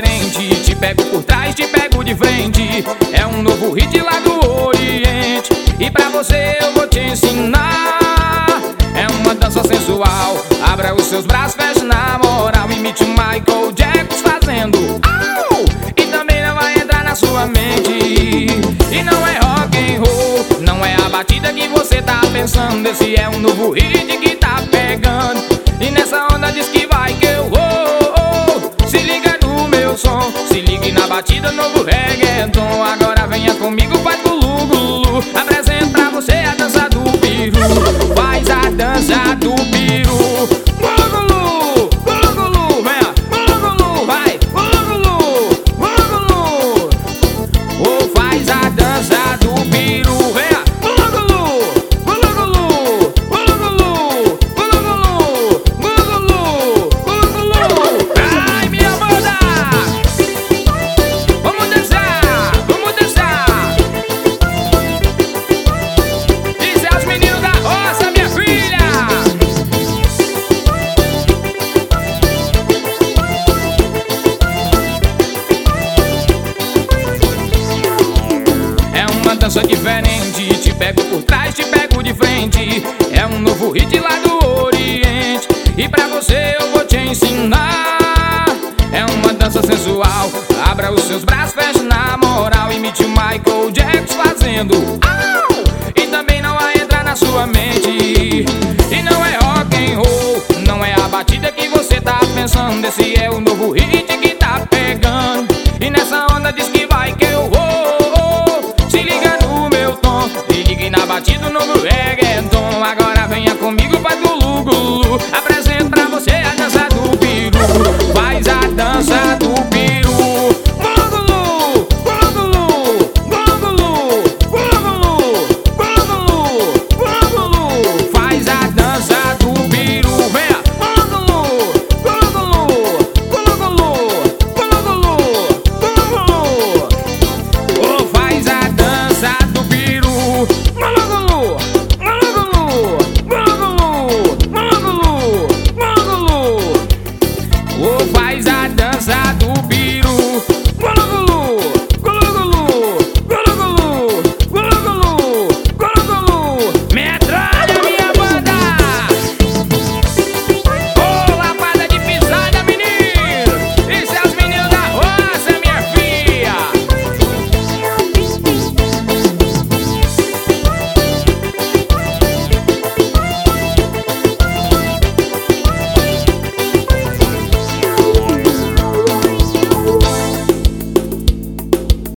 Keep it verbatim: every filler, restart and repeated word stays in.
diferente. Te pego por trás, te pego de frente. É um novo hit lá do Oriente. E pra você eu vou te ensinar. É uma dança sensual. Abra os seus braços, feche na moral. Imite o Michael Jackson fazendo au! E também não vai entrar na sua mente. E não é rock and roll, não é a batida que você tá pensando. Esse é um novo hit que tá pegando. E nessa onda diz que vai que eu vou. Se liga no meu som, se ligue na batida, novo reggaeton. Agora venha comigo, faz gulu gulu. Apresento pra você a dança do peru. Faz a dança do peru. Gulu gulu, gulu gulu, venha, gulu gulu, vai, gulu gulu, gulu gulu. Ou faz a dança do peru, venha, gulu gulu, gulu gulu, gulu gulu, gulu gulu, gulu gulu, gulu gulu. Ai, minha banda! Vamos dançar, vamos dançar. Isso é os meninos da roça, minha filha. É uma dança diferente. Te pego por trás, te pego de frente. É um novo hit lá do Oriente. E pra você eu vou te ensinar. É uma dança sensual. Abra os seus braços, feche na moral. Imite o Michael Jackson fazendo au! E também não vai entrar na sua mente. E não é rock and roll, não é a batida que você tá pensando. Esse é o novo hit